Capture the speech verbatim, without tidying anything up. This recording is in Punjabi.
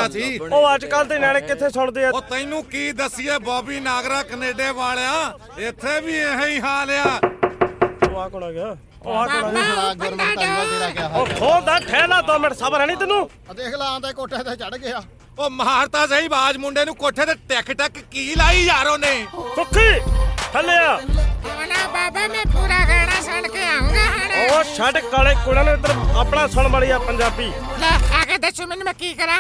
ਸੁਣਨਾ ਸੀ। ਉਹ ਅੱਜ ਕੱਲ ਦੇ ਨਿਆਣੇ ਕਿੱਥੇ ਸੁਣਦੇ ਆ। ਉਹ ਤੈਨੂੰ ਕੀ ਦੱਸੀਏ ਬੌਬੀ ਨਾਗਰਾ ਕੈਨੇਡਾ ਵਾਲਿਆ, ਇੱਥੇ ਵੀ ਇਹੋ ਹੀ ਹਾਲ ਆ। ਉਹ ਆ ਕੋਲ ਆ ਗਿਆ, ਉਹ ਆ ਕੋਲ ਆ ਗਿਆ। ਗੁਰਮੁਖ ਤਾਈਵਾ ਤੇਰਾ ਕਿਆ ਹਾਲ ਉਹ ਖੋਲ ਦਾ ਠਹਿਲਾ ਦੋ ਮਿੰਟ ਸਬਰ ਹੈ ਨਹੀਂ ਤੈਨੂੰ। ਦੇਖ ਲਾ ਆਂਦਾ ਕੋਠੇ ਤੇ ਚੜ ਗਿਆ। ਉਹ ਮਾਰਤਾ ਸਹੀ ਬਾਜ ਮੁੰਡੇ ਨੂੰ ਕੋਠੇ ਤੇ ਟਿਕ ਟਕ ਕੀ ਲਾਈ ਯਾਰ ਉਹਨੇ। ਸੁੱਖੀ ਥੱਲੇ ਆ। ਨਾ ਬਾਬਾ ਮੈਂ ਪੂਰਾ ਗਾਣਾ ਸੁਣ ਕੇ ਆਉਂਗਾ ਹੁਣ। ਉਹ ਛੱਡ ਕਾਲੇ ਕੁੜਾਂ ਨੂੰ ਇੱਧਰ ਆਪਣਾ ਸੁਣ ਵਾਲੀ ਆ ਪੰਜਾਬੀ। ਲੈ ਆ ਕੇ ਦੱਸੋ ਮੈਨੂੰ ਮੈਂ ਕੀ ਕਰਾਂ।